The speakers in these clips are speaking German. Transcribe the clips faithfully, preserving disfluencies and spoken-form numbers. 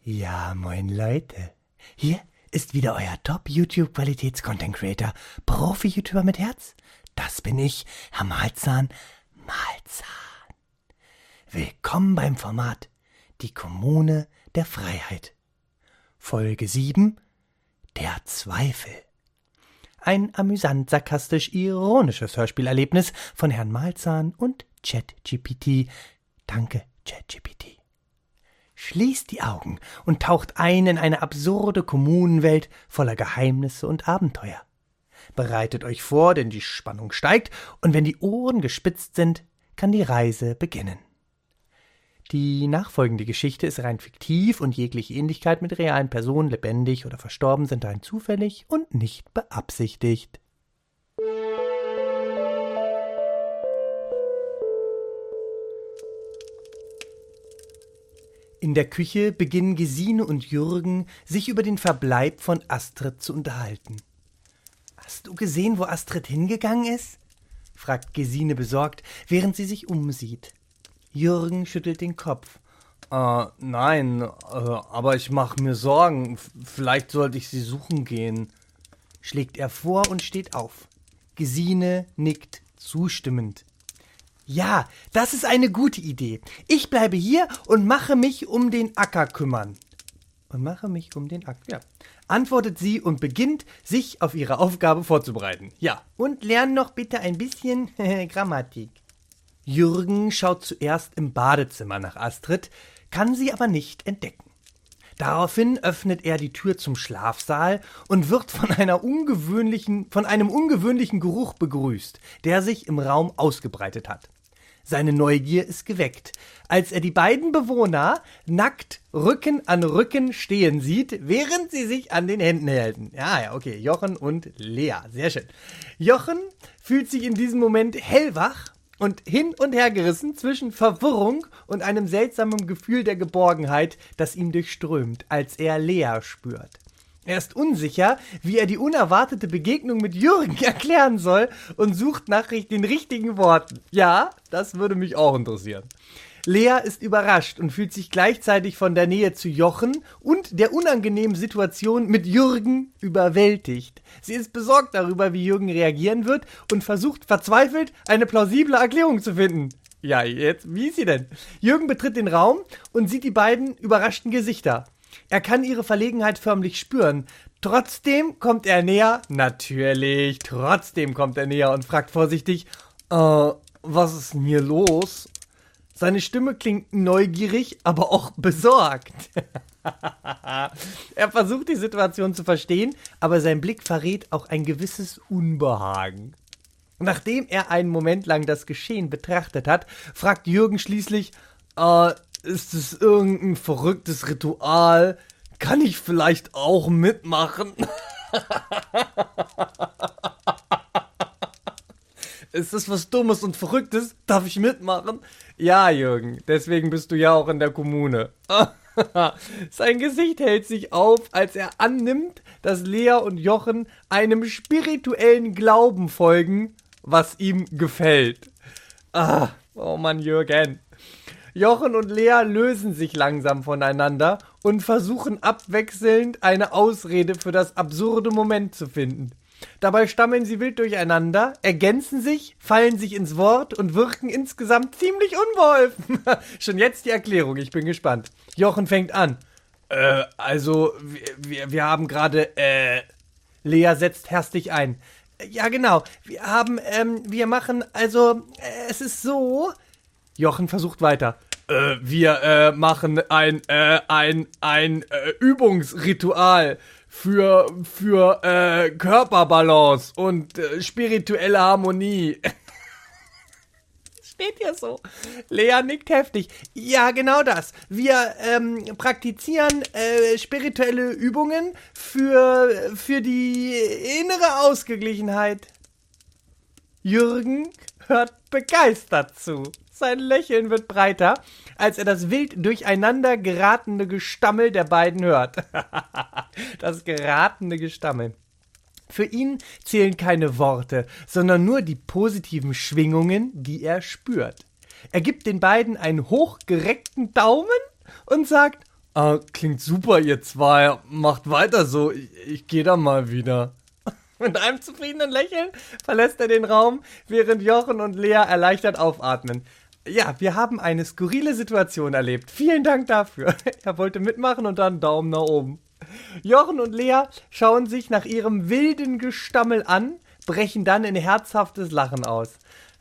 Ja, moin Leute. Hier ist wieder euer Top-YouTube-Qualitäts-Content-Creator, Profi-YouTuber mit Herz. Das bin ich, Herr Malzahn, Malzahn. Willkommen beim Format Die Kommune der Freiheit. Folge sieben, der Zweifel. Ein amüsant, sarkastisch, ironisches Hörspielerlebnis von Herrn Malzahn und ChatGPT. Danke, ChatGPT. Schließt die Augen und taucht ein in eine absurde Kommunenwelt voller Geheimnisse und Abenteuer. Bereitet euch vor, denn die Spannung steigt, und wenn die Ohren gespitzt sind, kann die Reise beginnen. Die nachfolgende Geschichte ist rein fiktiv und jegliche Ähnlichkeit mit realen Personen, lebendig oder verstorben, sind rein zufällig und nicht beabsichtigt. In der Küche beginnen Gesine und Jürgen, sich über den Verbleib von Astrid zu unterhalten. »Hast du gesehen, wo Astrid hingegangen ist?« fragt Gesine besorgt, während sie sich umsieht. Jürgen schüttelt den Kopf. Äh, nein, äh, aber ich mache mir Sorgen. F- vielleicht sollte ich sie suchen gehen. Schlägt er vor und steht auf. Gesine nickt zustimmend. Ja, das ist eine gute Idee. Ich bleibe hier und mache mich um den Acker kümmern. Und mache mich um den Acker, ja. Antwortet sie und beginnt, sich auf ihre Aufgabe vorzubereiten. Ja, und lern noch bitte ein bisschen Grammatik. Jürgen schaut zuerst im Badezimmer nach Astrid, kann sie aber nicht entdecken. Daraufhin öffnet er die Tür zum Schlafsaal und wird von einer ungewöhnlichen, von einem ungewöhnlichen Geruch begrüßt, der sich im Raum ausgebreitet hat. Seine Neugier ist geweckt, als er die beiden Bewohner nackt Rücken an Rücken stehen sieht, während sie sich an den Händen halten. Ja, ja, okay, Jochen und Lea, sehr schön. Jochen fühlt sich in diesem Moment hellwach und hin und her gerissen zwischen Verwirrung und einem seltsamen Gefühl der Geborgenheit, das ihn durchströmt, als er Lea spürt. Er ist unsicher, wie er die unerwartete Begegnung mit Jürgen erklären soll und sucht nach den richtigen Worten. Ja, das würde mich auch interessieren. Lea ist überrascht und fühlt sich gleichzeitig von der Nähe zu Jochen und der unangenehmen Situation mit Jürgen überwältigt. Sie ist besorgt darüber, wie Jürgen reagieren wird und versucht verzweifelt, eine plausible Erklärung zu finden. Ja, jetzt, wie ist sie denn? Jürgen betritt den Raum und sieht die beiden überraschten Gesichter. Er kann ihre Verlegenheit förmlich spüren. Trotzdem kommt er näher, natürlich, trotzdem kommt er näher und fragt vorsichtig, äh, was ist denn hier los? Seine Stimme klingt neugierig, aber auch besorgt. Er versucht, die Situation zu verstehen, aber sein Blick verrät auch ein gewisses Unbehagen. Nachdem er einen Moment lang das Geschehen betrachtet hat, fragt Jürgen schließlich, äh, ist es irgendein verrücktes Ritual? Kann ich vielleicht auch mitmachen? Ist das was Dummes und Verrücktes? Darf ich mitmachen? Ja, Jürgen, deswegen bist du ja auch in der Kommune. Sein Gesicht hält sich auf, als er annimmt, dass Lea und Jochen einem spirituellen Glauben folgen, was ihm gefällt. Ah, oh Mann, Jürgen. Jochen und Lea lösen sich langsam voneinander und versuchen abwechselnd eine Ausrede für das absurde Moment zu finden. Dabei stammeln sie wild durcheinander, ergänzen sich, fallen sich ins Wort und wirken insgesamt ziemlich unbeholfen. Schon jetzt die Erklärung, ich bin gespannt. Jochen fängt an. Äh, also, wir, wir haben gerade, äh... Lea setzt hastig ein. Ja, genau, wir haben, ähm, wir machen, also, äh, es ist so... Jochen versucht weiter. Äh, wir äh, machen ein, äh, ein, ein äh, Übungsritual für, für äh, Körperbalance und äh, spirituelle Harmonie. Steht hier so. Lea nickt heftig. Ja, genau das. Wir ähm, praktizieren äh, spirituelle Übungen für, für die innere Ausgeglichenheit. Jürgen hört begeistert zu. Sein Lächeln wird breiter, als er das wild durcheinander geratene Gestammel der beiden hört. Das geratene Gestammel. Für ihn zählen keine Worte, sondern nur die positiven Schwingungen, die er spürt. Er gibt den beiden einen hochgereckten Daumen und sagt, Ah, klingt super, ihr zwei. Macht weiter so. Ich, ich gehe da mal wieder. Mit einem zufriedenen Lächeln verlässt er den Raum, während Jochen und Lea erleichtert aufatmen. Ja, wir haben eine skurrile Situation erlebt. Vielen Dank dafür. Er wollte mitmachen und dann Daumen nach oben. Jochen und Lea schauen sich nach ihrem wilden Gestammel an, brechen dann in herzhaftes Lachen aus.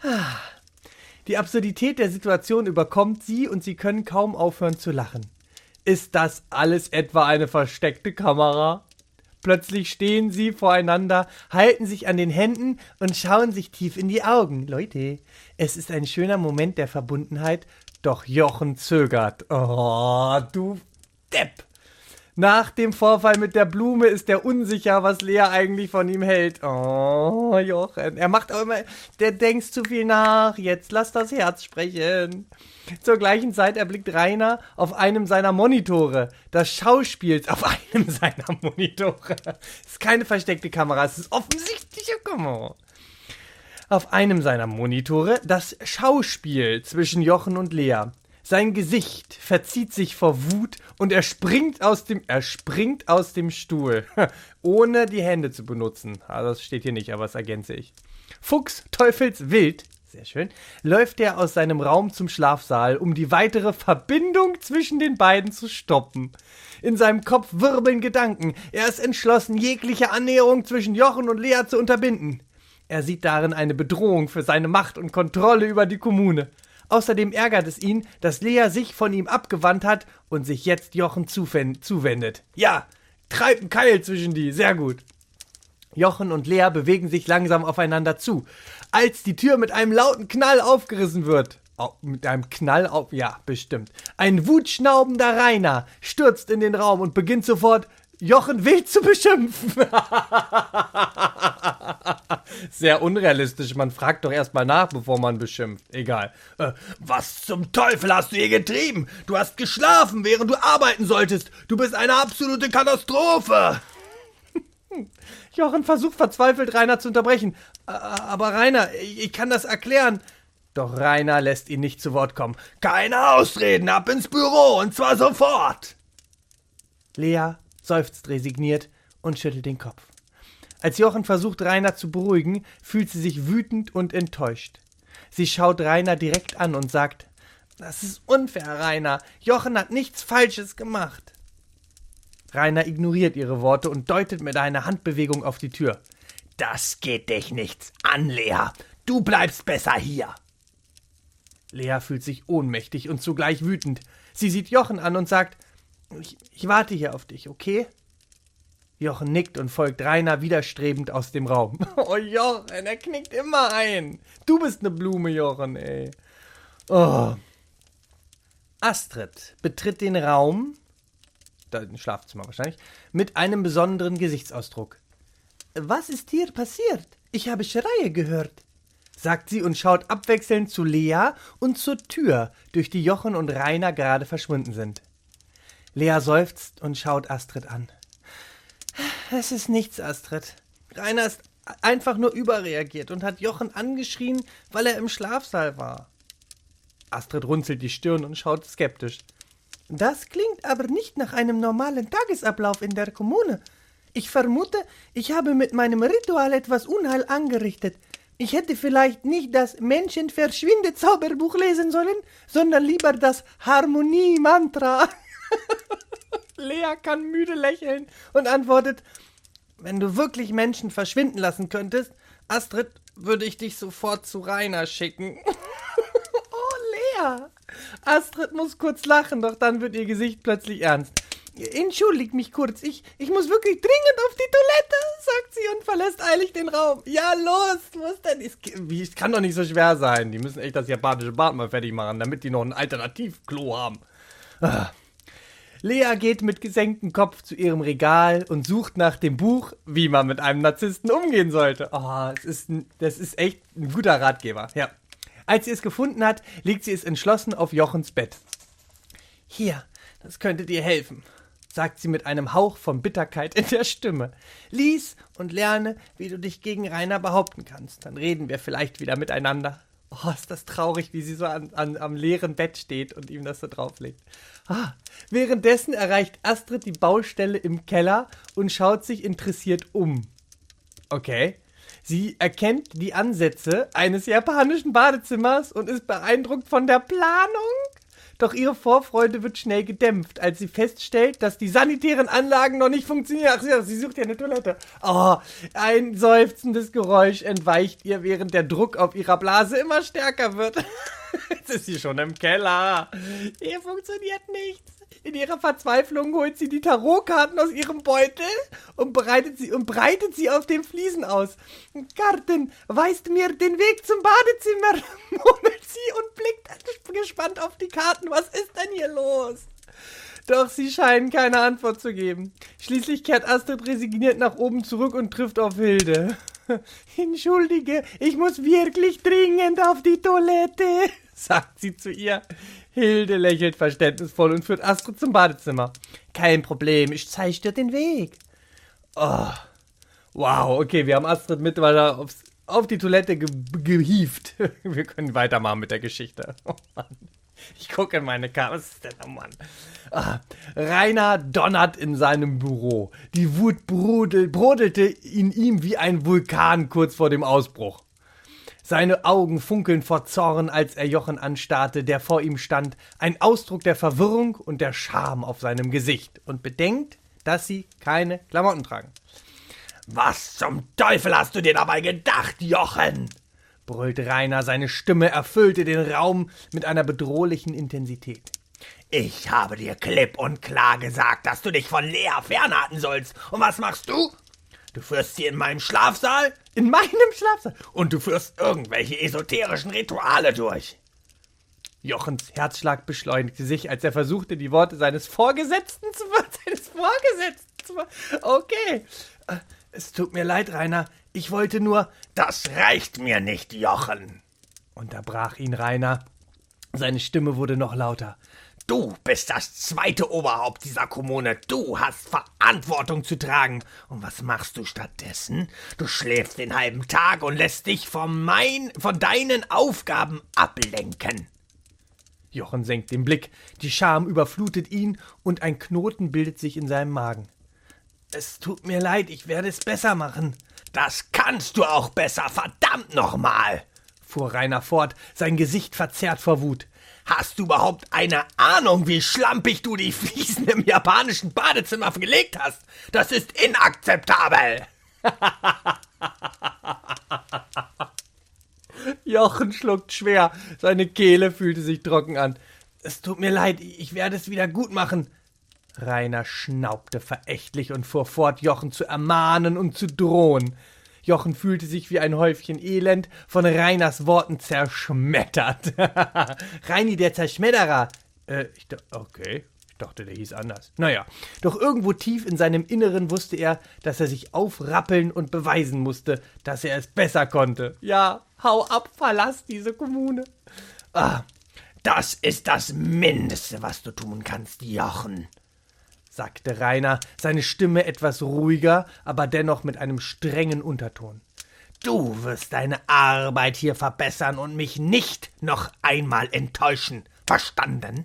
Die Absurdität der Situation überkommt sie und sie können kaum aufhören zu lachen. Ist das alles etwa eine versteckte Kamera? Plötzlich stehen sie voreinander, halten sich an den Händen und schauen sich tief in die Augen. Leute, es ist ein schöner Moment der Verbundenheit, doch Jochen zögert. Oh, du Depp! Nach dem Vorfall mit der Blume ist er unsicher, was Lea eigentlich von ihm hält. Oh, Jochen, er macht auch immer, der denkt zu viel nach, jetzt lass das Herz sprechen. Zur gleichen Zeit erblickt Rainer auf einem seiner Monitore das Schauspiel auf einem seiner Monitore. Es ist keine versteckte Kamera, es ist offensichtliche Kamera. Auf einem seiner Monitore das Schauspiel zwischen Jochen und Lea. Sein Gesicht verzieht sich vor Wut und er springt aus dem, er springt aus dem Stuhl, ohne die Hände zu benutzen. Also das steht hier nicht, aber das ergänze ich. Fuchs, teufelswild, sehr schön, läuft er aus seinem Raum zum Schlafsaal, um die weitere Verbindung zwischen den beiden zu stoppen. In seinem Kopf wirbeln Gedanken. Er ist entschlossen, jegliche Annäherung zwischen Jochen und Lea zu unterbinden. Er sieht darin eine Bedrohung für seine Macht und Kontrolle über die Kommune. Außerdem ärgert es ihn, dass Lea sich von ihm abgewandt hat und sich jetzt Jochen zuwendet. Ja, treibt einen Keil zwischen die, sehr gut. Jochen und Lea bewegen sich langsam aufeinander zu, als die Tür mit einem lauten Knall aufgerissen wird. Oh, mit einem Knall auf, ja, bestimmt. Ein wutschnaubender Rainer stürzt in den Raum und beginnt sofort, Jochen wild zu beschimpfen. Sehr unrealistisch, man fragt doch erstmal nach, bevor man beschimpft. Egal. Äh, was zum Teufel hast du hier getrieben? Du hast geschlafen, während du arbeiten solltest. Du bist eine absolute Katastrophe. Jochen versucht verzweifelt, Rainer zu unterbrechen. Aber Rainer, ich kann das erklären. Doch Rainer lässt ihn nicht zu Wort kommen. Keine Ausreden, ab ins Büro, und zwar sofort. Lea seufzt resigniert und schüttelt den Kopf. Als Jochen versucht, Rainer zu beruhigen, fühlt sie sich wütend und enttäuscht. Sie schaut Rainer direkt an und sagt, das ist unfair, Rainer. Jochen hat nichts Falsches gemacht. Rainer ignoriert ihre Worte und deutet mit einer Handbewegung auf die Tür. Das geht dich nichts an, Lea. Du bleibst besser hier. Lea fühlt sich ohnmächtig und zugleich wütend. Sie sieht Jochen an und sagt, ich, ich warte hier auf dich, okay? Jochen nickt und folgt Rainer widerstrebend aus dem Raum. Oh, Jochen, er knickt immer ein. Du bist ne Blume, Jochen, ey. Oh. Astrid betritt den Raum, da im Schlafzimmer wahrscheinlich, mit einem besonderen Gesichtsausdruck. Was ist hier passiert? Ich habe Schreie gehört, sagt sie und schaut abwechselnd zu Lea und zur Tür, durch die Jochen und Rainer gerade verschwunden sind. Lea seufzt und schaut Astrid an. Es ist nichts, Astrid. Rainer ist einfach nur überreagiert und hat Jochen angeschrien, weil er im Schlafsaal war. Astrid runzelt die Stirn und schaut skeptisch. Das klingt aber nicht nach einem normalen Tagesablauf in der Kommune. Ich vermute, ich habe mit meinem Ritual etwas Unheil angerichtet. Ich hätte vielleicht nicht das Menschen-verschwinde-Zauberbuch lesen sollen, sondern lieber das Harmonie-Mantra. Lea kann müde lächeln und antwortet, wenn du wirklich Menschen verschwinden lassen könntest, Astrid, würde ich dich sofort zu Rainer schicken. Oh, Lea! Astrid muss kurz lachen, doch dann wird ihr Gesicht plötzlich ernst. Entschuldigt mich kurz, ich, ich muss wirklich dringend auf die Toilette, sagt sie und verlässt eilig den Raum. Ja, los, was denn? Es kann doch nicht so schwer sein. Die müssen echt das japanische Bad mal fertig machen, damit die noch ein Alternativklo haben. Ah. Lea geht mit gesenktem Kopf zu ihrem Regal und sucht nach dem Buch, wie man mit einem Narzissten umgehen sollte. Oh, es ist, das ist echt ein guter Ratgeber, ja. Als sie es gefunden hat, legt sie es entschlossen auf Jochens Bett. Hier, das könnte dir helfen, sagt sie mit einem Hauch von Bitterkeit in der Stimme. Lies und lerne, wie du dich gegen Rainer behaupten kannst. Dann reden wir vielleicht wieder miteinander. Oh, ist das traurig, wie sie so an, an, am leeren Bett steht und ihm das so drauflegt. Ah, währenddessen erreicht Astrid die Baustelle im Keller und schaut sich interessiert um. Okay. Sie erkennt die Ansätze eines japanischen Badezimmers und ist beeindruckt von der Planung. Doch ihre Vorfreude wird schnell gedämpft, als sie feststellt, dass die sanitären Anlagen noch nicht funktionieren. Ach, sie, sie sucht ja eine Toilette. Oh, ein seufzendes Geräusch entweicht ihr, während der Druck auf ihrer Blase immer stärker wird. Jetzt ist sie schon im Keller. Hier funktioniert nichts. In ihrer Verzweiflung holt sie die Tarotkarten aus ihrem Beutel und breitet sie, und breitet sie auf den Fliesen aus. Karten, weist mir den Weg zum Badezimmer, murmelt sie und blickt gespannt auf die Karten. Was ist denn hier los? Doch sie scheinen keine Antwort zu geben. Schließlich kehrt Astrid resigniert nach oben zurück und trifft auf Hilde. Entschuldige, ich muss wirklich dringend auf die Toilette, sagt sie zu ihr. Hilde lächelt verständnisvoll und führt Astrid zum Badezimmer. Kein Problem, ich zeige dir den Weg. Oh, wow, okay, wir haben Astrid mittlerweile aufs, auf die Toilette ge gehievt. Wir können weitermachen mit der Geschichte. Oh Mann. Ich gucke in meine Karte. Was ist denn, oh Mann? Ah, Rainer donnert in seinem Büro. Die Wut brodel, brodelte in ihm wie ein Vulkan kurz vor dem Ausbruch. Seine Augen funkeln vor Zorn, als er Jochen anstarrte, der vor ihm stand, ein Ausdruck der Verwirrung und der Scham auf seinem Gesicht, und bedenkt, dass sie keine Klamotten tragen. »Was zum Teufel hast du dir dabei gedacht, Jochen?« brüllte Rainer, seine Stimme erfüllte den Raum mit einer bedrohlichen Intensität. »Ich habe dir klipp und klar gesagt, dass du dich von Lea fernhalten sollst. Und was machst du? Du führst sie in meinem Schlafsaal? In meinem Schlafsaal? Und du führst irgendwelche esoterischen Rituale durch.« Jochens Herzschlag beschleunigte sich, als er versuchte, die Worte seines Vorgesetzten zu seines Vorgesetzten zu Okay. Es tut mir leid, Rainer. Ich wollte nur... »Das reicht mir nicht, Jochen«, unterbrach ihn Rainer. Seine Stimme wurde noch lauter. »Du bist das zweite Oberhaupt dieser Kommune. Du hast Verantwortung zu tragen. Und was machst du stattdessen? Du schläfst den halben Tag und lässt dich von, mein, von deinen Aufgaben ablenken.« Jochen senkt den Blick. Die Scham überflutet ihn und ein Knoten bildet sich in seinem Magen. »Es tut mir leid, ich werde es besser machen.« »Das kannst du auch besser, verdammt nochmal«, fuhr Rainer fort, sein Gesicht verzerrt vor Wut. »Hast du überhaupt eine Ahnung, wie schlampig du die Fliesen im japanischen Badezimmer gelegt hast? Das ist inakzeptabel!« Jochen schluckt schwer, seine Kehle fühlte sich trocken an. »Es tut mir leid, ich werde es wieder gut machen.« Rainer schnaubte verächtlich und fuhr fort, Jochen zu ermahnen und zu drohen. Jochen fühlte sich wie ein Häufchen Elend, von Rainers Worten zerschmettert. Reini, der Zerschmetterer. Äh, ich dachte, okay, ich dachte, der hieß anders. Naja, doch irgendwo tief in seinem Inneren wusste er, dass er sich aufrappeln und beweisen musste, dass er es besser konnte. Ja, hau ab, verlass diese Kommune. Ah, das ist das Mindeste, was du tun kannst, Jochen, sagte Rainer, seine Stimme etwas ruhiger, aber dennoch mit einem strengen Unterton. Du wirst deine Arbeit hier verbessern und mich nicht noch einmal enttäuschen. Verstanden?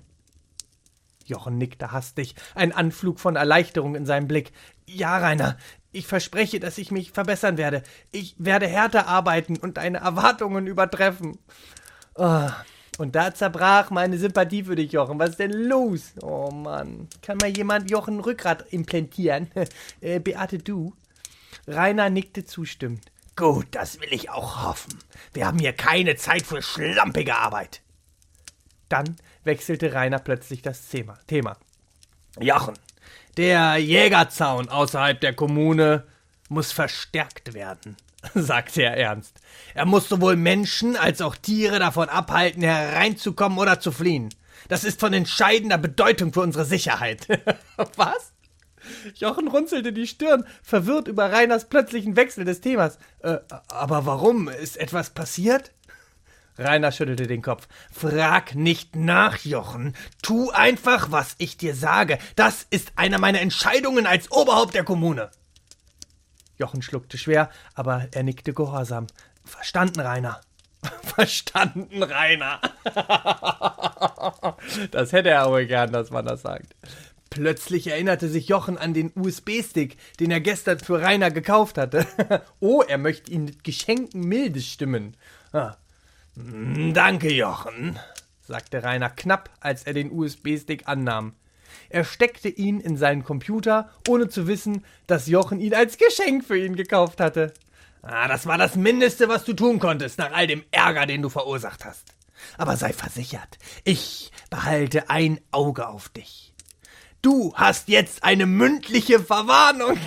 Jochen nickte hastig, ein Anflug von Erleichterung in seinem Blick. Ja, Rainer, ich verspreche, dass ich mich verbessern werde. Ich werde härter arbeiten und deine Erwartungen übertreffen. Oh. Und da zerbrach meine Sympathie für dich, Jochen. Was ist denn los? Oh Mann. Kann mal jemand Jochen Rückgrat implantieren? äh, Beate, du? Rainer nickte zustimmend. Gut, das will ich auch hoffen. Wir haben hier keine Zeit für schlampige Arbeit. Dann wechselte Rainer plötzlich das Thema. Thema. Jochen, der Jägerzaun außerhalb der Kommune muss verstärkt werden, sagte er ernst. Er muss sowohl Menschen als auch Tiere davon abhalten, hereinzukommen oder zu fliehen. Das ist von entscheidender Bedeutung für unsere Sicherheit. Was? Jochen runzelte die Stirn, verwirrt über Rainers plötzlichen Wechsel des Themas. Äh, aber warum? Ist etwas passiert? Rainer schüttelte den Kopf. Frag nicht nach, Jochen. Tu einfach, was ich dir sage. Das ist eine meiner Entscheidungen als Oberhaupt der Kommune. Jochen schluckte schwer, aber er nickte gehorsam. Verstanden, Rainer. Verstanden, Rainer. Das hätte er aber gern, dass man das sagt. Plötzlich erinnerte sich Jochen an den U S B-Stick, den er gestern für Rainer gekauft hatte. Oh, er möchte ihn mit Geschenken mildes stimmen. Ah. »Danke, Jochen«, sagte Rainer knapp, als er den U S B-Stick annahm. Er steckte ihn in seinen Computer, ohne zu wissen, dass Jochen ihn als Geschenk für ihn gekauft hatte. Ah, das war das Mindeste, was du tun konntest, nach all dem Ärger, den du verursacht hast. Aber sei versichert, ich behalte ein Auge auf dich. Du hast jetzt eine mündliche Verwarnung.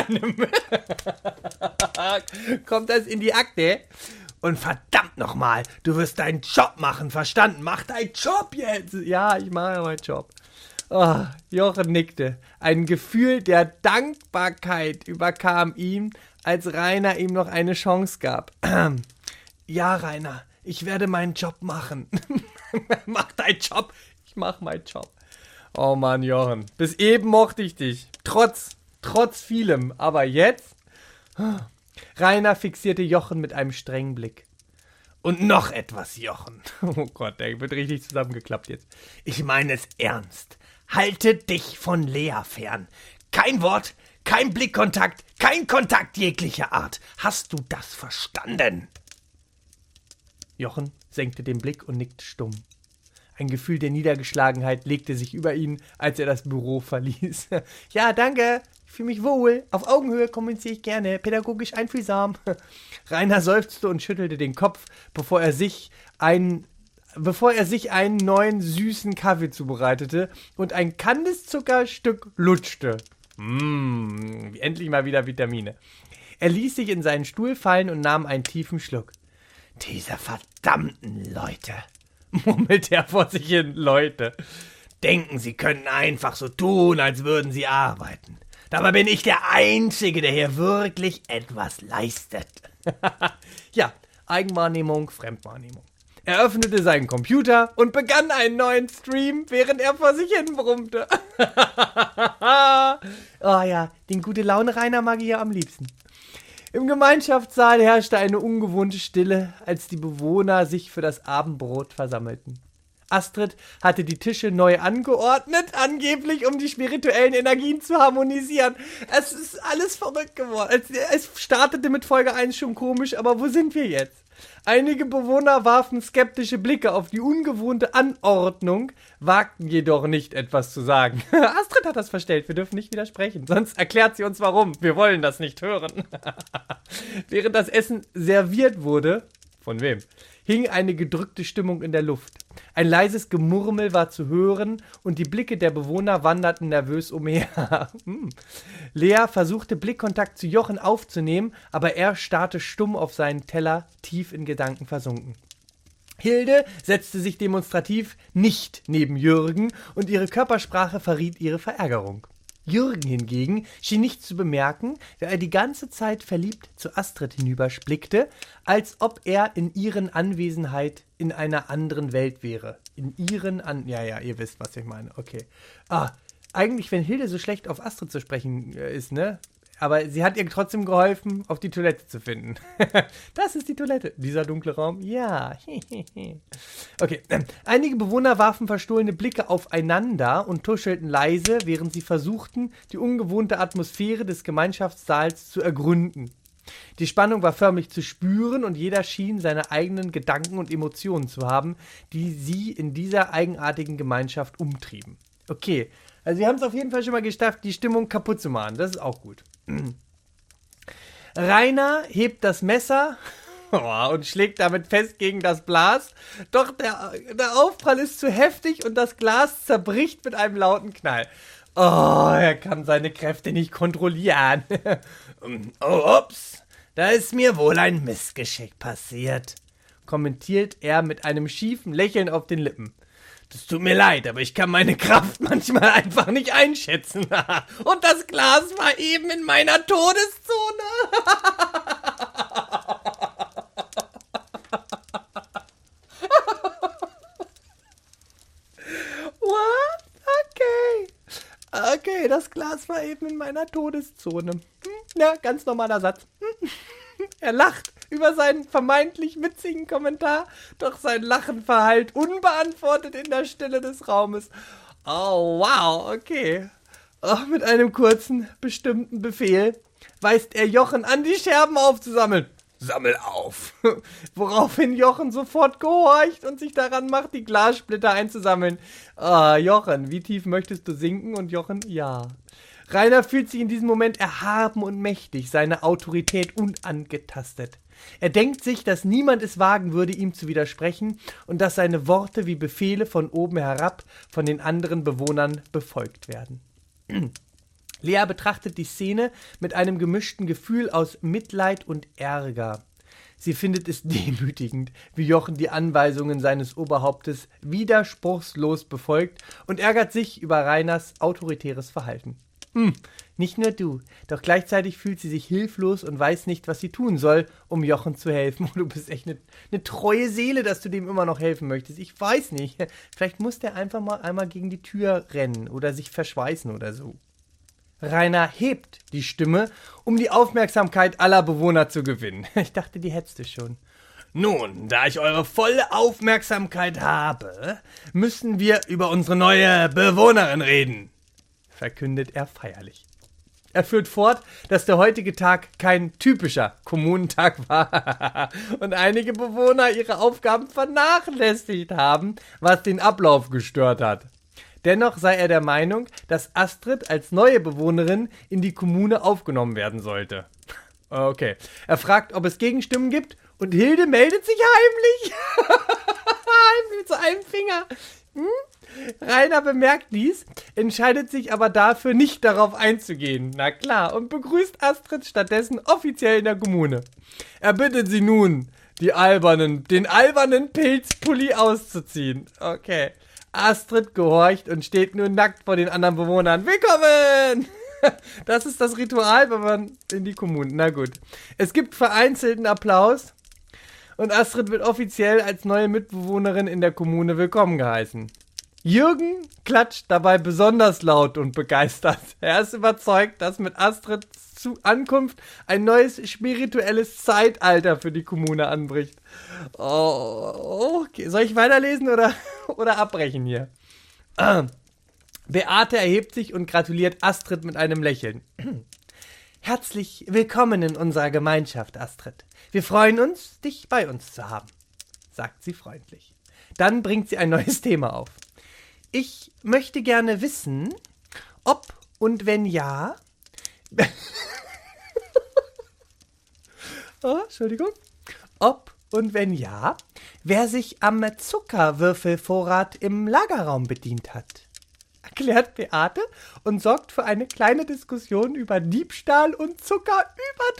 Kommt das in die Akte? Und verdammt nochmal, du wirst deinen Job machen, verstanden? Mach deinen Job jetzt. Ja, ich mache meinen Job. Oh, Jochen nickte. Ein Gefühl der Dankbarkeit überkam ihn, als Rainer ihm noch eine Chance gab. Ja, Rainer, ich werde meinen Job machen. Mach deinen Job. Ich mach meinen Job. Oh Mann, Jochen, bis eben mochte ich dich. Trotz, trotz vielem. Aber jetzt? Rainer fixierte Jochen mit einem strengen Blick. Und noch etwas, Jochen. Oh Gott, der wird richtig zusammengeklappt jetzt. Ich meine es ernst. Halte dich von Lea fern. Kein Wort, kein Blickkontakt, kein Kontakt jeglicher Art. Hast du das verstanden? Jochen senkte den Blick und nickte stumm. Ein Gefühl der Niedergeschlagenheit legte sich über ihn, als er das Büro verließ. Ja, danke. Ich fühle mich wohl. Auf Augenhöhe kommuniziere ich gerne. Pädagogisch einfühlsam. Rainer seufzte und schüttelte den Kopf, bevor er sich einen, bevor er sich einen neuen süßen Kaffee zubereitete und ein Kandiszuckerstück lutschte. Mmh, endlich mal wieder Vitamine. Er ließ sich in seinen Stuhl fallen und nahm einen tiefen Schluck. Diese verdammten Leute, murmelte er vor sich hin, Leute, denken, sie können einfach so tun, als würden sie arbeiten. Dabei bin ich der Einzige, der hier wirklich etwas leistet. Ja, Eigenwahrnehmung, Fremdwahrnehmung. Er öffnete seinen Computer und begann einen neuen Stream, während er vor sich hin brummte. Oh ja, den gute Laune Rainer mag ich ja am liebsten. Im Gemeinschaftssaal herrschte eine ungewohnte Stille, als die Bewohner sich für das Abendbrot versammelten. Astrid hatte die Tische neu angeordnet, angeblich um die spirituellen Energien zu harmonisieren. Es ist alles verrückt geworden. Es startete mit Folge eins schon komisch, aber wo sind wir jetzt? Einige Bewohner warfen skeptische Blicke auf die ungewohnte Anordnung, wagten jedoch nicht etwas zu sagen. Astrid hat das verstellt, wir dürfen nicht widersprechen, sonst erklärt sie uns warum. Wir wollen das nicht hören. Während das Essen serviert wurde, von wem, hing eine gedrückte Stimmung in der Luft. Ein leises Gemurmel war zu hören und die Blicke der Bewohner wanderten nervös umher. hm. Lea versuchte Blickkontakt zu Jochen aufzunehmen, aber er starrte stumm auf seinen Teller, tief in Gedanken versunken. Hilde setzte sich demonstrativ nicht neben Jürgen und ihre Körpersprache verriet ihre Verärgerung. Jürgen hingegen schien nichts zu bemerken, da er die ganze Zeit verliebt zu Astrid hinüberblickte, als ob er in ihren Anwesenheit in einer anderen Welt wäre. In ihren An... Ja, ja, ihr wisst, was ich meine. Okay. Ah, eigentlich, wenn Hilde so schlecht auf Astrid zu sprechen äh, ist, ne? Aber sie hat ihr trotzdem geholfen, auf die Toilette zu finden. Das ist die Toilette. Dieser dunkle Raum? Ja. Okay. Einige Bewohner warfen verstohlene Blicke aufeinander und tuschelten leise, während sie versuchten, die ungewohnte Atmosphäre des Gemeinschaftssaals zu ergründen. Die Spannung war förmlich zu spüren und jeder schien seine eigenen Gedanken und Emotionen zu haben, die sie in dieser eigenartigen Gemeinschaft umtrieben. Okay, also sie haben es auf jeden Fall schon mal geschafft, die Stimmung kaputt zu machen. Das ist auch gut. Rainer hebt das Messer oh, und schlägt damit fest gegen das Glas. Doch der, der Aufprall ist zu heftig und das Glas zerbricht mit einem lauten Knall. Oh, er kann seine Kräfte nicht kontrollieren. Oh, ups, da ist mir wohl ein Missgeschick passiert, kommentiert er mit einem schiefen Lächeln auf den Lippen. Das tut mir leid, aber ich kann meine Kraft manchmal einfach nicht einschätzen. Und das Glas war eben in meiner Todeszone. What? Okay. Okay, das Glas war eben in meiner Todeszone. Hm, ja, ganz normaler Satz. Hm. Er lacht. über seinen vermeintlich witzigen Kommentar, doch sein Lachen verhallt unbeantwortet in der Stille des Raumes. Oh, wow, okay. Oh, mit einem kurzen, bestimmten Befehl weist er Jochen an, die Scherben aufzusammeln. Sammel auf! Woraufhin Jochen sofort gehorcht und sich daran macht, die Glassplitter einzusammeln. Ah, Jochen, wie tief möchtest du sinken? Und Jochen, ja. Rainer fühlt sich in diesem Moment erhaben und mächtig, seine Autorität unangetastet. Er denkt sich, dass niemand es wagen würde, ihm zu widersprechen und dass seine Worte wie Befehle von oben herab von den anderen Bewohnern befolgt werden. Lea betrachtet die Szene mit einem gemischten Gefühl aus Mitleid und Ärger. Sie findet es demütigend, wie Jochen die Anweisungen seines Oberhauptes widerspruchslos befolgt und ärgert sich über Rainers autoritäres Verhalten. Hm, nicht nur du, doch gleichzeitig fühlt sie sich hilflos und weiß nicht, was sie tun soll, um Jochen zu helfen. Du bist echt eine, eine treue Seele, dass du dem immer noch helfen möchtest. Ich weiß nicht, vielleicht muss der einfach mal einmal gegen die Tür rennen oder sich verschweißen oder so. Rainer hebt die Stimme, um die Aufmerksamkeit aller Bewohner zu gewinnen. Ich dachte, die hättest du schon. Nun, da ich eure volle Aufmerksamkeit habe, müssen wir über unsere neue Bewohnerin reden, verkündet er feierlich. Er führt fort, dass der heutige Tag kein typischer Kommunentag war und einige Bewohner ihre Aufgaben vernachlässigt haben, was den Ablauf gestört hat. Dennoch sei er der Meinung, dass Astrid als neue Bewohnerin in die Kommune aufgenommen werden sollte. Okay. Er fragt, ob es Gegenstimmen gibt und Hilde meldet sich heimlich. Mit so einem Finger. Hm? Rainer bemerkt dies, entscheidet sich aber dafür, nicht darauf einzugehen. Na klar, und begrüßt Astrid stattdessen offiziell in der Kommune. Er bittet sie nun, die albernen, den albernen Pilzpulli auszuziehen. Okay. Astrid gehorcht und steht nun nackt vor den anderen Bewohnern. Willkommen! Das ist das Ritual, wenn man in die Kommune. Na gut. Es gibt vereinzelten Applaus und Astrid wird offiziell als neue Mitbewohnerin in der Kommune willkommen geheißen. Jürgen klatscht dabei besonders laut und begeistert. Er ist überzeugt, dass mit Astrids Ankunft ein neues spirituelles Zeitalter für die Kommune anbricht. Oh, okay. Soll ich weiterlesen oder, oder abbrechen hier? Ah. Beate erhebt sich und gratuliert Astrid mit einem Lächeln. Herzlich willkommen in unserer Gemeinschaft, Astrid. Wir freuen uns, dich bei uns zu haben, sagt sie freundlich. Dann bringt sie ein neues Thema auf. Ich möchte gerne wissen, ob und wenn ja... oh, Entschuldigung. Ob und wenn ja, wer sich am Zuckerwürfelvorrat im Lagerraum bedient hat, erklärt Beate und sorgt für eine kleine Diskussion über Diebstahl und Zuckerüberdosierung.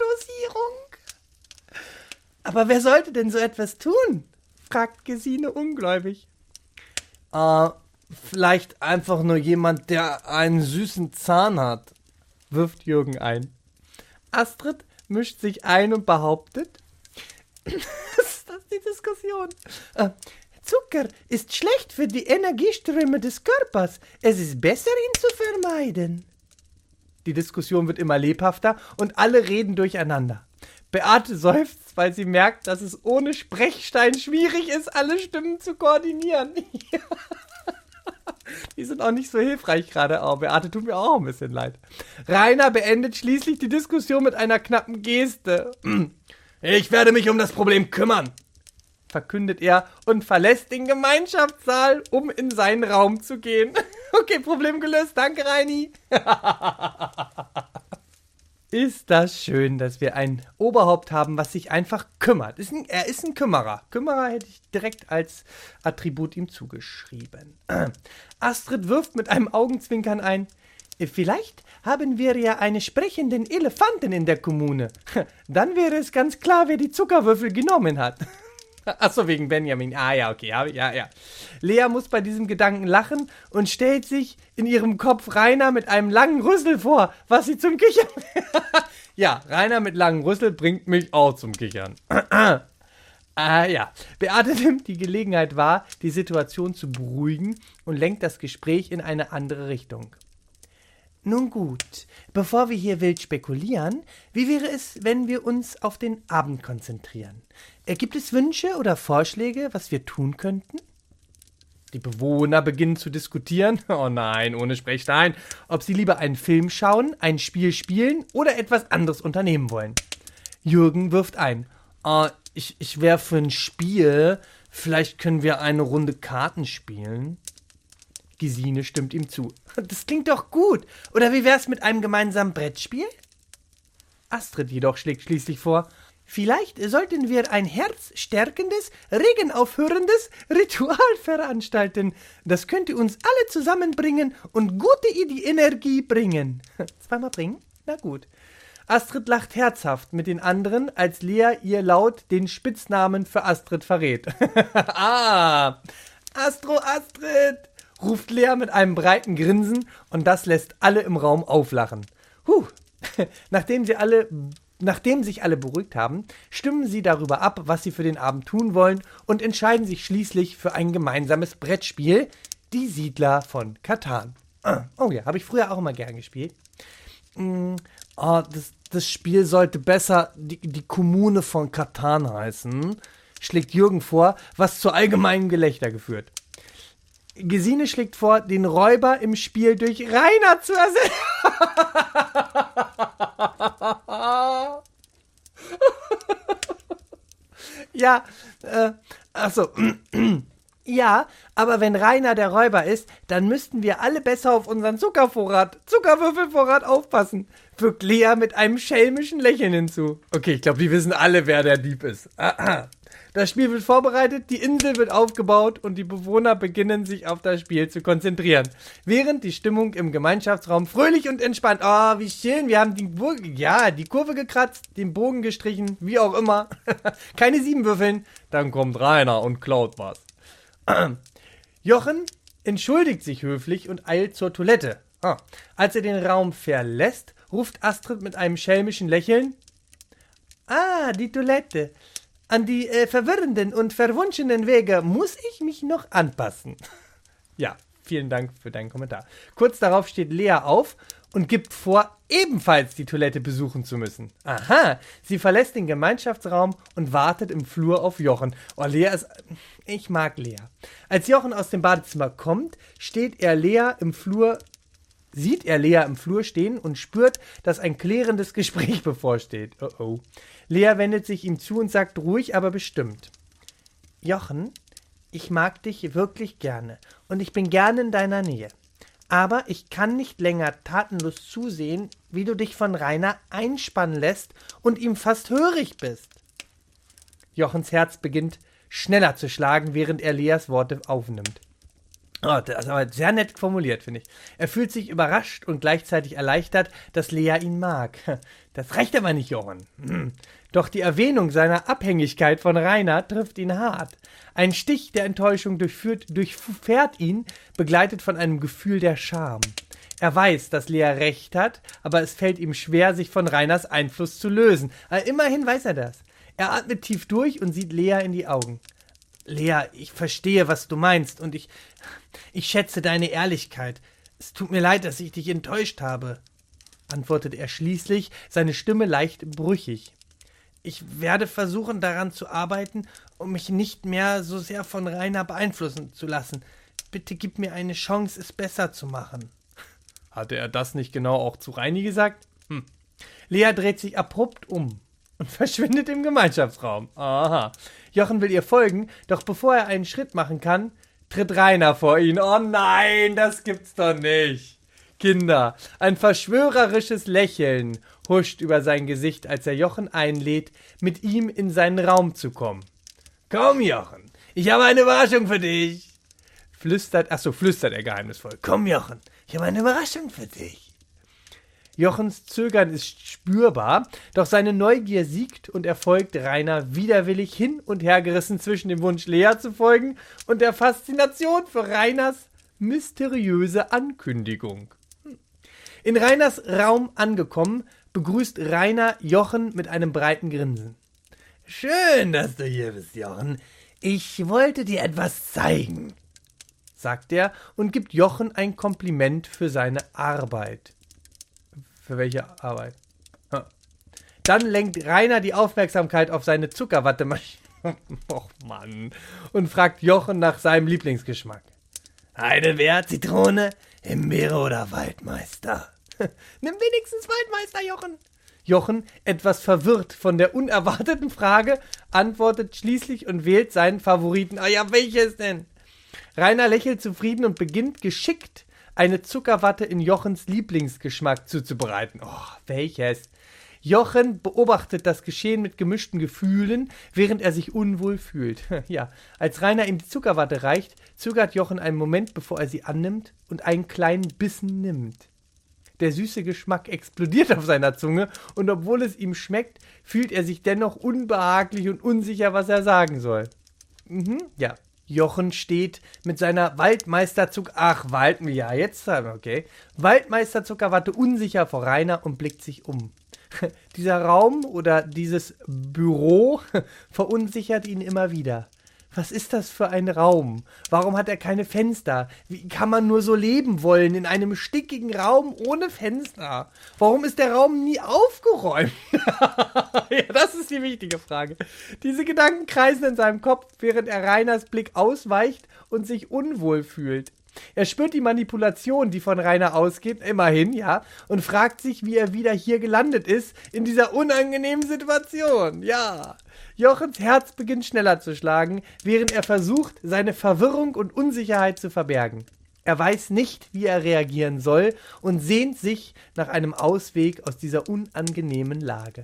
Aber wer sollte denn so etwas tun? Fragt Gesine ungläubig. Äh, vielleicht einfach nur jemand, der einen süßen Zahn hat, wirft Jürgen ein. Astrid mischt sich ein und behauptet, was ist das, die Diskussion? Äh, Zucker ist schlecht für die Energieströme des Körpers. Es ist besser, ihn zu vermeiden. Die Diskussion wird immer lebhafter und alle reden durcheinander. Beate seufzt, weil sie merkt, dass es ohne Sprechstein schwierig ist, alle Stimmen zu koordinieren. Die sind auch nicht so hilfreich gerade. Oh, Beate tut mir auch ein bisschen leid. Rainer beendet schließlich die Diskussion mit einer knappen Geste. Ich werde mich um das Problem kümmern, verkündet er und verlässt den Gemeinschaftssaal, um in seinen Raum zu gehen. Okay, Problem gelöst. Danke, Reini. Ist das schön, dass wir ein Oberhaupt haben, was sich einfach kümmert. Ist ein, er ist ein Kümmerer. Kümmerer hätte ich direkt als Attribut ihm zugeschrieben. Astrid wirft mit einem Augenzwinkern ein, vielleicht haben wir ja einen sprechenden Elefanten in der Kommune. Dann wäre es ganz klar, wer die Zuckerwürfel genommen hat. Achso, wegen Benjamin. Ah ja, okay, ja, ja, ja. Lea muss bei diesem Gedanken lachen und stellt sich in ihrem Kopf Rainer mit einem langen Rüssel vor, was sie zum Kichern... Ja, Rainer mit langem Rüssel bringt mich auch zum Kichern. Ah ja, Beate nimmt die Gelegenheit wahr, die Situation zu beruhigen und lenkt das Gespräch in eine andere Richtung. Nun gut, bevor wir hier wild spekulieren, wie wäre es, wenn wir uns auf den Abend konzentrieren? Äh, gibt es Wünsche oder Vorschläge, was wir tun könnten? Die Bewohner beginnen zu diskutieren, oh nein, ohne Sprechstein, ob sie lieber einen Film schauen, ein Spiel spielen oder etwas anderes unternehmen wollen. Jürgen wirft ein, oh, ich, ich wäre für ein Spiel, vielleicht können wir eine Runde Karten spielen. Gesine stimmt ihm zu. Das klingt doch gut. Oder wie wär's mit einem gemeinsamen Brettspiel? Astrid jedoch schlägt schließlich vor, vielleicht sollten wir ein herzstärkendes, regenaufhörendes Ritual veranstalten. Das könnte uns alle zusammenbringen und gute Energie bringen. Zweimal bringen? Na gut. Astrid lacht herzhaft mit den anderen, als Lea ihr laut den Spitznamen für Astrid verrät. Ah, Astro Astrid, ruft Lea mit einem breiten Grinsen und das lässt alle im Raum auflachen. Huh, nachdem sie alle... Nachdem sich alle beruhigt haben, stimmen sie darüber ab, was sie für den Abend tun wollen und entscheiden sich schließlich für ein gemeinsames Brettspiel, die Siedler von Catan. Oh ja, habe ich früher auch immer gern gespielt. Mm, oh, das, das Spiel sollte besser die, die Kommune von Catan heißen, schlägt Jürgen vor, was zu allgemeinem Gelächter geführt. Gesine schlägt vor, den Räuber im Spiel durch Rainer zu ersetzen. Ja, äh, achso. Ja, aber wenn Rainer der Räuber ist, dann müssten wir alle besser auf unseren Zuckervorrat, Zuckerwürfelvorrat aufpassen, fügt Lea mit einem schelmischen Lächeln hinzu. Okay, ich glaube, die wissen alle, wer der Dieb ist. Das Spiel wird vorbereitet, die Insel wird aufgebaut und die Bewohner beginnen sich auf das Spiel zu konzentrieren. Während die Stimmung im Gemeinschaftsraum fröhlich und entspannt. Oh, wie schön, wir haben die, Bur- ja, die Kurve gekratzt, den Bogen gestrichen, wie auch immer. Keine sieben Würfeln, dann kommt Rainer und klaut was. Jochen entschuldigt sich höflich und eilt zur Toilette. Ah. Als er den Raum verlässt, ruft Astrid mit einem schelmischen Lächeln: Ah, die Toilette. An die äh, verwirrenden und verwunschenen Wege muss ich mich noch anpassen. Ja, vielen Dank für deinen Kommentar. Kurz darauf steht Lea auf und gibt vor, ebenfalls die Toilette besuchen zu müssen. Aha, sie verlässt den Gemeinschaftsraum und wartet im Flur auf Jochen. Oh, Lea ist... Ich mag Lea. Als Jochen aus dem Badezimmer kommt, steht er Lea im Flur... Sieht er Lea im Flur stehen und spürt, dass ein klärendes Gespräch bevorsteht. Oh oh. Lea wendet sich ihm zu und sagt ruhig, aber bestimmt: Jochen, ich mag dich wirklich gerne und ich bin gerne in deiner Nähe. Aber ich kann nicht länger tatenlos zusehen, wie du dich von Rainer einspannen lässt und ihm fast hörig bist. Jochens Herz beginnt schneller zu schlagen, während er Leas Worte aufnimmt. Oh, das ist aber sehr nett formuliert, finde ich. Er fühlt sich überrascht und gleichzeitig erleichtert, dass Lea ihn mag. Das reicht aber nicht, Jochen. Hm. Doch die Erwähnung seiner Abhängigkeit von Rainer trifft ihn hart. Ein Stich der Enttäuschung durchführt, durchfährt ihn, begleitet von einem Gefühl der Scham. Er weiß, dass Lea recht hat, aber es fällt ihm schwer, sich von Rainers Einfluss zu lösen. Aber immerhin weiß er das. Er atmet tief durch und sieht Lea in die Augen. Lea, ich verstehe, was du meinst und ich, ich schätze deine Ehrlichkeit. Es tut mir leid, dass ich dich enttäuscht habe, antwortet er schließlich, seine Stimme leicht brüchig. Ich werde versuchen, daran zu arbeiten, um mich nicht mehr so sehr von Rainer beeinflussen zu lassen. Bitte gib mir eine Chance, es besser zu machen. Hatte er das nicht genau auch zu Reini gesagt? Hm. Lea dreht sich abrupt um und verschwindet im Gemeinschaftsraum. Aha. Jochen will ihr folgen, doch bevor er einen Schritt machen kann, tritt Rainer vor ihn. Oh nein, das gibt's doch nicht. Kinder, ein verschwörerisches Lächeln huscht über sein Gesicht, als er Jochen einlädt, mit ihm in seinen Raum zu kommen. Komm, Jochen, ich habe eine Überraschung für dich. Flüstert, ach so, flüstert er geheimnisvoll. Komm, Jochen, ich habe eine Überraschung für dich. Jochens Zögern ist spürbar, doch seine Neugier siegt und er folgt Rainer widerwillig hin und her gerissen zwischen dem Wunsch, Lea zu folgen und der Faszination für Rainers mysteriöse Ankündigung. In Rainers Raum angekommen, begrüßt Rainer Jochen mit einem breiten Grinsen. Schön, dass du hier bist, Jochen. Ich wollte dir etwas zeigen, sagt er und gibt Jochen ein Kompliment für seine Arbeit. Für welche Arbeit? Ha. Dann lenkt Rainer die Aufmerksamkeit auf seine Zuckerwattemaschine. Och Mann. Und fragt Jochen nach seinem Lieblingsgeschmack. Heidelbeer, Zitrone, Himbeere oder Waldmeister? Nimm wenigstens Waldmeister, Jochen. Jochen, etwas verwirrt von der unerwarteten Frage, antwortet schließlich und wählt seinen Favoriten. Ah ja, welches denn? Rainer lächelt zufrieden und beginnt geschickt, eine Zuckerwatte in Jochens Lieblingsgeschmack zuzubereiten. Oh, welches? Jochen beobachtet das Geschehen mit gemischten Gefühlen, während er sich unwohl fühlt. Ja, als Rainer ihm die Zuckerwatte reicht, zögert Jochen einen Moment, bevor er sie annimmt und einen kleinen Bissen nimmt. Der süße Geschmack explodiert auf seiner Zunge und obwohl es ihm schmeckt, fühlt er sich dennoch unbehaglich und unsicher, was er sagen soll. Mhm, ja. Jochen steht mit seiner Waldmeisterzucker... Ach, Wald... Ja, jetzt... Okay. Waldmeisterzuckerwatte unsicher vor Rainer und blickt sich um. Dieser Raum oder dieses Büro verunsichert ihn immer wieder. Was ist das für ein Raum? Warum hat er keine Fenster? Wie kann man nur so leben wollen in einem stickigen Raum ohne Fenster? Warum ist der Raum nie aufgeräumt? Ja, das ist die wichtige Frage. Diese Gedanken kreisen in seinem Kopf, während er Rainers Blick ausweicht und sich unwohl fühlt. Er spürt die Manipulation, die von Rainer ausgeht, immerhin, ja, und fragt sich, wie er wieder hier gelandet ist, in dieser unangenehmen Situation, ja. Jochens Herz beginnt schneller zu schlagen, während er versucht, seine Verwirrung und Unsicherheit zu verbergen. Er weiß nicht, wie er reagieren soll und sehnt sich nach einem Ausweg aus dieser unangenehmen Lage.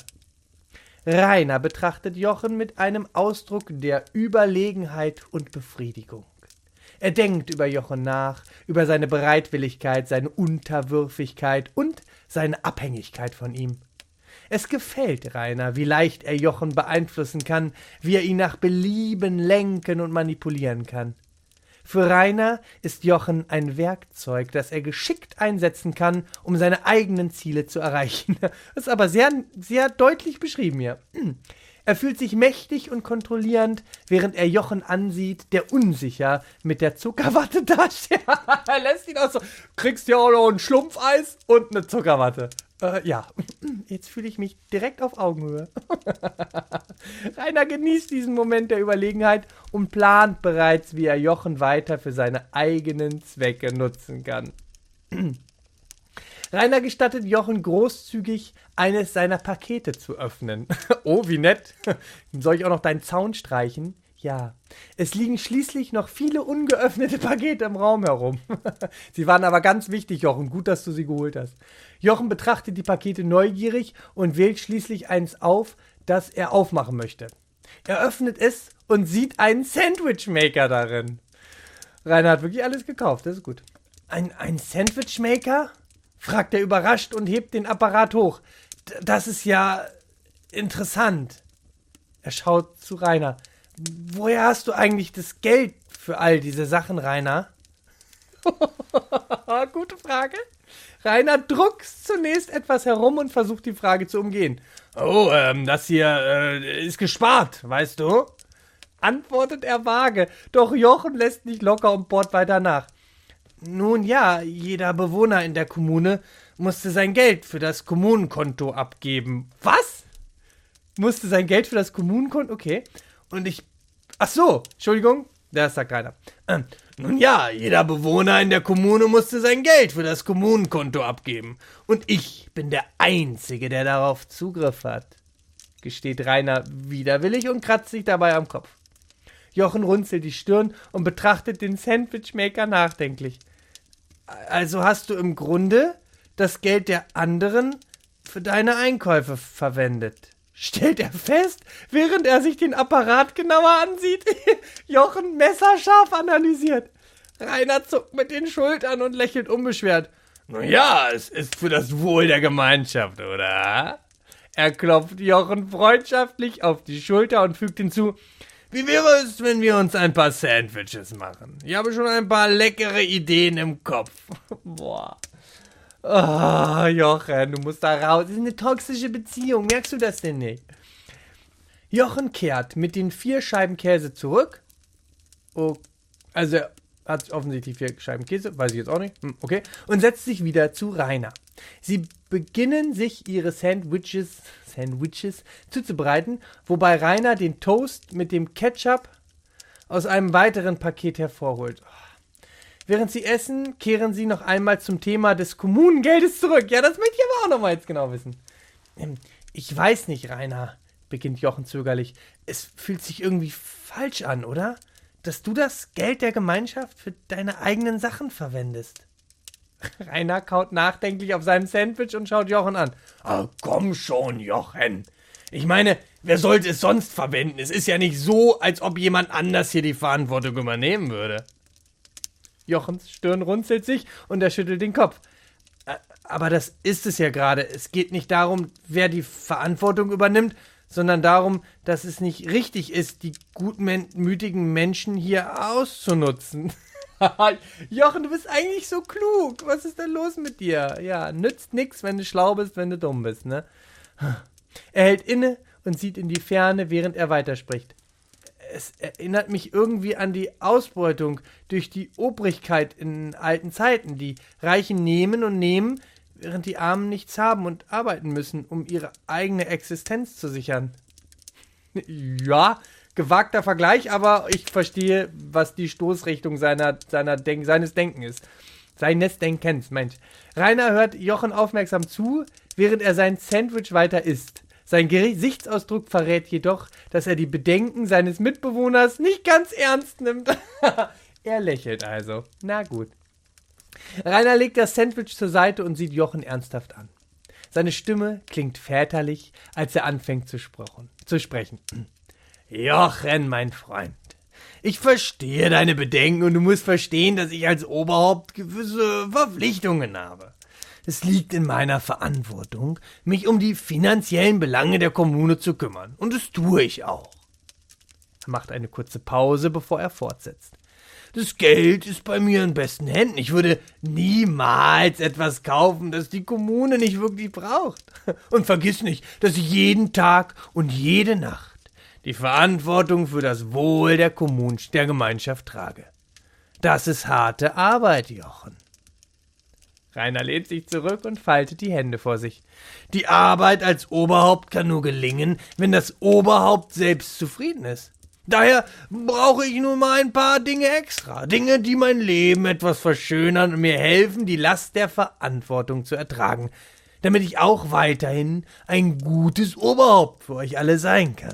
Rainer betrachtet Jochen mit einem Ausdruck der Überlegenheit und Befriedigung. Er denkt über Jochen nach, über seine Bereitwilligkeit, seine Unterwürfigkeit und seine Abhängigkeit von ihm. Es gefällt Rainer, wie leicht er Jochen beeinflussen kann, wie er ihn nach Belieben lenken und manipulieren kann. Für Rainer ist Jochen ein Werkzeug, das er geschickt einsetzen kann, um seine eigenen Ziele zu erreichen. Das ist aber sehr, sehr deutlich beschrieben hier. Er fühlt sich mächtig und kontrollierend, während er Jochen ansieht, der unsicher mit der Zuckerwatte dasteht. Er lässt ihn auch so, kriegst ja auch noch ein Schlumpfeis und eine Zuckerwatte. Äh, ja, jetzt fühle ich mich direkt auf Augenhöhe. Rainer genießt diesen Moment der Überlegenheit und plant bereits, wie er Jochen weiter für seine eigenen Zwecke nutzen kann. Rainer gestattet Jochen großzügig, eines seiner Pakete zu öffnen. Oh, wie nett. Soll ich auch noch deinen Zaun streichen? Ja. Es liegen schließlich noch viele ungeöffnete Pakete im Raum herum. Sie waren aber ganz wichtig, Jochen. Gut, dass du sie geholt hast. Jochen betrachtet die Pakete neugierig und wählt schließlich eins auf, das er aufmachen möchte. Er öffnet es und sieht einen Sandwichmaker darin. Rainer hat wirklich alles gekauft, das ist gut. Ein, ein Sandwichmaker? Fragt er überrascht und hebt den Apparat hoch. D- das ist ja interessant. Er schaut zu Rainer. Woher hast du eigentlich das Geld für all diese Sachen, Rainer? Gute Frage. Rainer druckst zunächst etwas herum und versucht die Frage zu umgehen. Oh, ähm, das hier äh, ist gespart, weißt du? Antwortet er vage, doch Jochen lässt nicht locker und bohrt weiter nach. Nun ja, jeder Bewohner in der Kommune musste sein Geld für das Kommunenkonto abgeben. Was? Musste sein Geld für das Kommunenkonto? Okay. Und ich... Ach so, Entschuldigung, das sagt keiner. Ähm, nun ja, jeder Bewohner in der Kommune musste sein Geld für das Kommunenkonto abgeben. Und ich bin der Einzige, der darauf Zugriff hat, gesteht Rainer widerwillig und kratzt sich dabei am Kopf. Jochen runzelt die Stirn und betrachtet den Sandwichmaker nachdenklich. Also hast du im Grunde das Geld der anderen für deine Einkäufe verwendet, stellt er fest, während er sich den Apparat genauer ansieht. Jochen messerscharf analysiert. Rainer zuckt mit den Schultern und lächelt unbeschwert. Nun ja, es ist für das Wohl der Gemeinschaft, oder? Er klopft Jochen freundschaftlich auf die Schulter und fügt hinzu, wie wäre es, wenn wir uns ein paar Sandwiches machen? Ich habe schon ein paar leckere Ideen im Kopf. Boah. Oh, Jochen, du musst da raus. Das ist eine toxische Beziehung. Merkst du das denn nicht? Jochen kehrt mit den vier Scheiben Käse zurück. Oh, also er hat offensichtlich vier Scheiben Käse. Weiß ich jetzt auch nicht. Hm, okay. Und setzt sich wieder zu Rainer. Sie beginnen sich ihre Sandwiches, Sandwiches zuzubereiten, wobei Rainer den Toast mit dem Ketchup aus einem weiteren Paket hervorholt. Während sie essen, kehren sie noch einmal zum Thema des Kommunengeldes zurück. Ja, das möchte ich aber auch noch mal jetzt genau wissen. Ähm, ich weiß nicht, Rainer, beginnt Jochen zögerlich. Es fühlt sich irgendwie falsch an, oder? Dass du das Geld der Gemeinschaft für deine eigenen Sachen verwendest. Rainer kaut nachdenklich auf seinem Sandwich und schaut Jochen an. Oh, komm schon, Jochen. Ich meine, wer sollte es sonst verwenden? Es ist ja nicht so, als ob jemand anders hier die Verantwortung übernehmen würde. Jochens Stirn runzelt sich und er schüttelt den Kopf. Aber das ist es ja gerade. Es geht nicht darum, wer die Verantwortung übernimmt, sondern darum, dass es nicht richtig ist, die gutmütigen Menschen hier auszunutzen. Jochen, du bist eigentlich so klug. Was ist denn los mit dir? Ja, nützt nix, wenn du schlau bist, wenn du dumm bist, ne? Er hält inne und sieht in die Ferne, während er weiterspricht. Es erinnert mich irgendwie an die Ausbeutung durch die Obrigkeit in alten Zeiten. Die Reichen nehmen und nehmen, während die Armen nichts haben und arbeiten müssen, um ihre eigene Existenz zu sichern. Ja, gewagter Vergleich, aber ich verstehe, was die Stoßrichtung seiner, seiner Denk- seines Denken ist. Seines Denkens, Mensch. Rainer hört Jochen aufmerksam zu, während er sein Sandwich weiter isst. Sein Gesichtsausdruck verrät jedoch, dass er die Bedenken seines Mitbewohners nicht ganz ernst nimmt. Er lächelt also. Na gut. Rainer legt das Sandwich zur Seite und sieht Jochen ernsthaft an. Seine Stimme klingt väterlich, als er anfängt zu, sprechen. zu sprechen. Jochen, mein Freund, ich verstehe deine Bedenken und du musst verstehen, dass ich als Oberhaupt gewisse Verpflichtungen habe. Es liegt in meiner Verantwortung, mich um die finanziellen Belange der Kommune zu kümmern. Und das tue ich auch. Er macht eine kurze Pause, bevor er fortsetzt. Das Geld ist bei mir in besten Händen. Ich würde niemals etwas kaufen, das die Kommune nicht wirklich braucht. Und vergiss nicht, dass ich jeden Tag und jede Nacht die Verantwortung für das Wohl der Kommune, der Gemeinschaft trage. Das ist harte Arbeit, Jochen. Rainer lehnt sich zurück und faltet die Hände vor sich. Die Arbeit als Oberhaupt kann nur gelingen, wenn das Oberhaupt selbst zufrieden ist. Daher brauche ich nur mal ein paar Dinge extra. Dinge, die mein Leben etwas verschönern und mir helfen, die Last der Verantwortung zu ertragen, damit ich auch weiterhin ein gutes Oberhaupt für euch alle sein kann.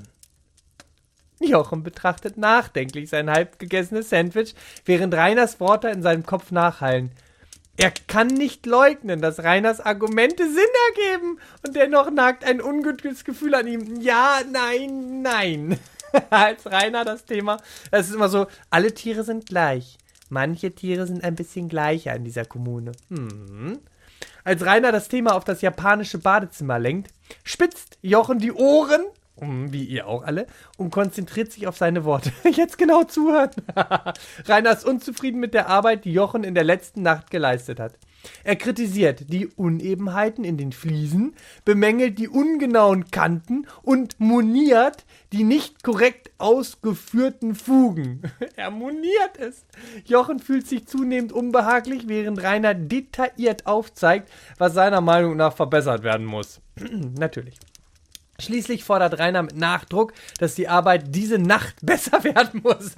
Jochen betrachtet nachdenklich sein halb gegessenes Sandwich, während Rainers Worte in seinem Kopf nachhallen. Er kann nicht leugnen, dass Rainers Argumente Sinn ergeben, und dennoch nagt ein ungutes Gefühl an ihm. Ja, nein, nein. Als Rainer das Thema, es ist immer so, alle Tiere sind gleich. Manche Tiere sind ein bisschen gleicher in dieser Kommune. Hm. Als Rainer das Thema auf das japanische Badezimmer lenkt, spitzt Jochen die Ohren, wie ihr auch alle, und konzentriert sich auf seine Worte. Jetzt genau zuhören. Rainer ist unzufrieden mit der Arbeit, die Jochen in der letzten Nacht geleistet hat. Er kritisiert die Unebenheiten in den Fliesen, bemängelt die ungenauen Kanten und moniert die nicht korrekt ausgeführten Fugen. Er moniert es. Jochen fühlt sich zunehmend unbehaglich, während Rainer detailliert aufzeigt, was seiner Meinung nach verbessert werden muss. Natürlich. Schließlich fordert Rainer mit Nachdruck, dass die Arbeit diese Nacht besser werden muss.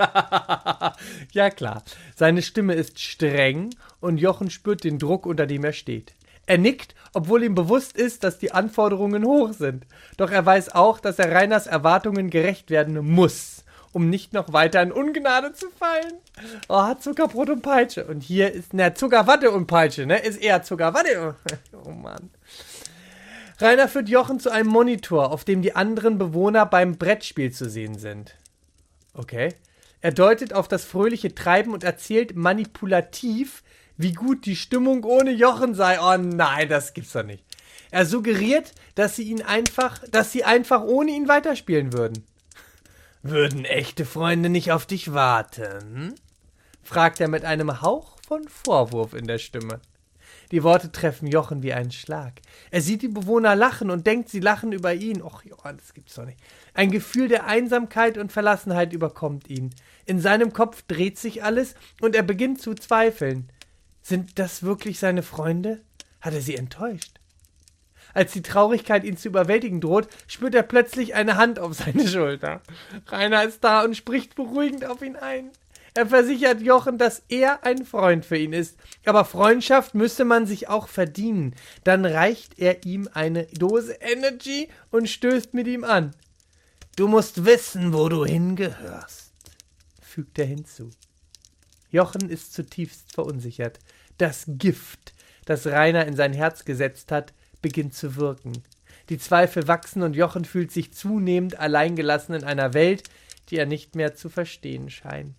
Ja klar, seine Stimme ist streng und Jochen spürt den Druck, unter dem er steht. Er nickt, obwohl ihm bewusst ist, dass die Anforderungen hoch sind. Doch er weiß auch, dass er Rainers Erwartungen gerecht werden muss, um nicht noch weiter in Ungnade zu fallen. Oh, Zuckerbrot und Peitsche. Und hier ist, na, Zuckerwatte und Peitsche, ne? Ist eher Zuckerwatte. Oh Mann. Rainer führt Jochen zu einem Monitor, auf dem die anderen Bewohner beim Brettspiel zu sehen sind. Okay. Er deutet auf das fröhliche Treiben und erzählt manipulativ, wie gut die Stimmung ohne Jochen sei. Oh nein, das gibt's doch nicht. Er suggeriert, dass sie ihn einfach, dass sie einfach ohne ihn weiterspielen würden. Würden echte Freunde nicht auf dich warten? Fragt er mit einem Hauch von Vorwurf in der Stimme. Die Worte treffen Jochen wie einen Schlag. Er sieht die Bewohner lachen und denkt, sie lachen über ihn. Och, Johann, das gibt's doch nicht. Ein Gefühl der Einsamkeit und Verlassenheit überkommt ihn. In seinem Kopf dreht sich alles und er beginnt zu zweifeln. Sind das wirklich seine Freunde? Hat er sie enttäuscht? Als die Traurigkeit ihn zu überwältigen droht, spürt er plötzlich eine Hand auf seine Schulter. Rainer ist da und spricht beruhigend auf ihn ein. Er versichert Jochen, dass er ein Freund für ihn ist. Aber Freundschaft müsse man sich auch verdienen. Dann reicht er ihm eine Dose Energy und stößt mit ihm an. »Du musst wissen, wo du hingehörst«, fügt er hinzu. Jochen ist zutiefst verunsichert. Das Gift, das Rainer in sein Herz gesetzt hat, beginnt zu wirken. Die Zweifel wachsen und Jochen fühlt sich zunehmend alleingelassen in einer Welt, die er nicht mehr zu verstehen scheint.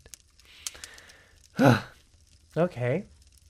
Okay.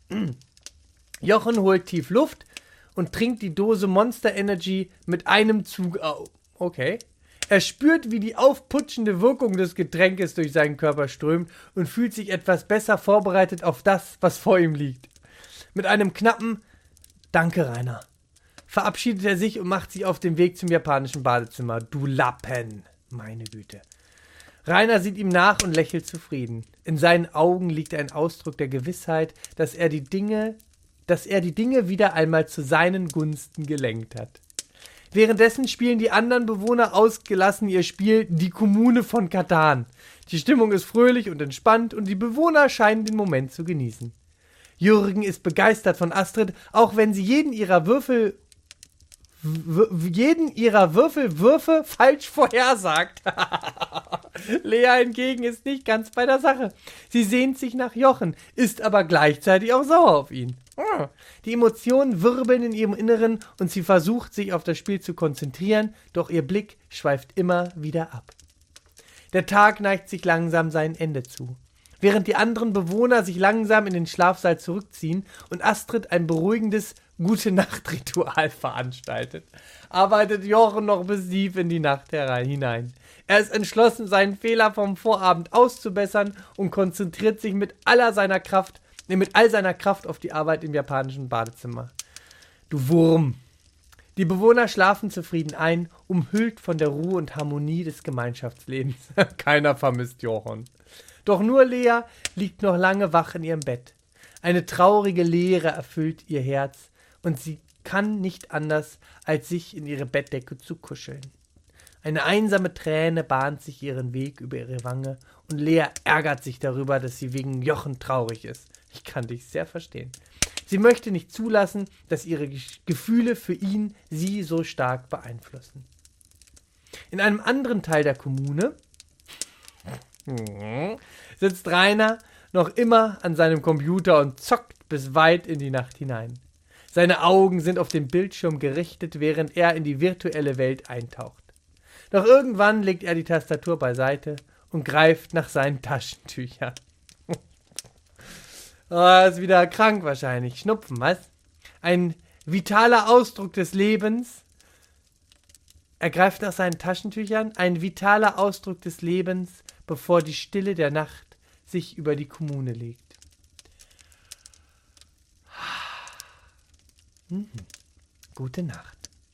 Jochen holt tief Luft und trinkt die Dose Monster Energy mit einem Zug auf. Okay. Er spürt, wie die aufputschende Wirkung des Getränkes durch seinen Körper strömt und fühlt sich etwas besser vorbereitet auf das, was vor ihm liegt. Mit einem knappen »Danke, Rainer« verabschiedet er sich und macht sich auf den Weg zum japanischen Badezimmer. Du Lappen, meine Güte. Rainer sieht ihm nach und lächelt zufrieden. In seinen Augen liegt ein Ausdruck der Gewissheit, dass er die Dinge, dass er die Dinge wieder einmal zu seinen Gunsten gelenkt hat. Währenddessen spielen die anderen Bewohner ausgelassen ihr Spiel Die Kommune von Katan. Die Stimmung ist fröhlich und entspannt und die Bewohner scheinen den Moment zu genießen. Jürgen ist begeistert von Astrid, auch wenn sie jeden ihrer Würfel w- jeden ihrer Würfelwürfe falsch vorhersagt. Lea hingegen ist nicht ganz bei der Sache. Sie sehnt sich nach Jochen, ist aber gleichzeitig auch sauer auf ihn. Die Emotionen wirbeln in ihrem Inneren und sie versucht, sich auf das Spiel zu konzentrieren, doch ihr Blick schweift immer wieder ab. Der Tag neigt sich langsam seinem Ende zu. Während die anderen Bewohner sich langsam in den Schlafsaal zurückziehen und Astrid ein beruhigendes Gute-Nacht-Ritual veranstaltet, arbeitet Jochen noch bis tief in die Nacht hinein. Er ist entschlossen, seinen Fehler vom Vorabend auszubessern und konzentriert sich mit aller seiner Kraft, nee, mit all seiner Kraft auf die Arbeit im japanischen Badezimmer. Du Wurm! Die Bewohner schlafen zufrieden ein, umhüllt von der Ruhe und Harmonie des Gemeinschaftslebens. Keiner vermisst Jochen. Doch nur Lea liegt noch lange wach in ihrem Bett. Eine traurige Leere erfüllt ihr Herz und sie kann nicht anders, als sich in ihre Bettdecke zu kuscheln. Eine einsame Träne bahnt sich ihren Weg über ihre Wange und Lea ärgert sich darüber, dass sie wegen Jochen traurig ist. Ich kann dich sehr verstehen. Sie möchte nicht zulassen, dass ihre Gefühle für ihn sie so stark beeinflussen. In einem anderen Teil der Kommune sitzt Rainer noch immer an seinem Computer und zockt bis weit in die Nacht hinein. Seine Augen sind auf den Bildschirm gerichtet, während er in die virtuelle Welt eintaucht. Doch irgendwann legt er die Tastatur beiseite und greift nach seinen Taschentüchern. Oh, er ist wieder krank wahrscheinlich. Schnupfen, was? Ein vitaler Ausdruck des Lebens. Er greift nach seinen Taschentüchern. Ein vitaler Ausdruck des Lebens, bevor die Stille der Nacht sich über die Kommune legt. Mhm. Gute Nacht.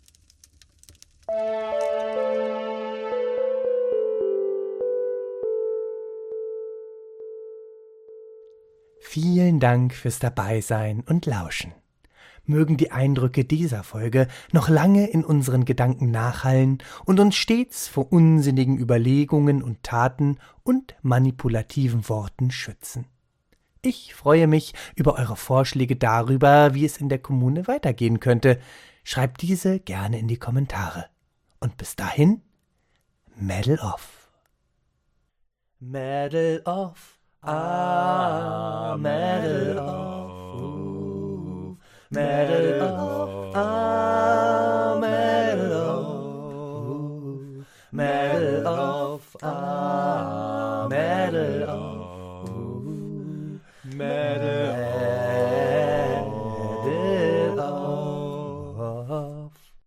Vielen Dank fürs Dabeisein und Lauschen. Mögen die Eindrücke dieser Folge noch lange in unseren Gedanken nachhallen und uns stets vor unsinnigen Überlegungen und Taten und manipulativen Worten schützen. Ich freue mich über eure Vorschläge darüber, wie es in der Kommune weitergehen könnte. Schreibt diese gerne in die Kommentare. Und bis dahin, Medal off. Medal off. Ah, medal off. Ooh. Medal off. Ah, medal off. Ooh. Medal off. Ah, medal off. Ooh. Medal off.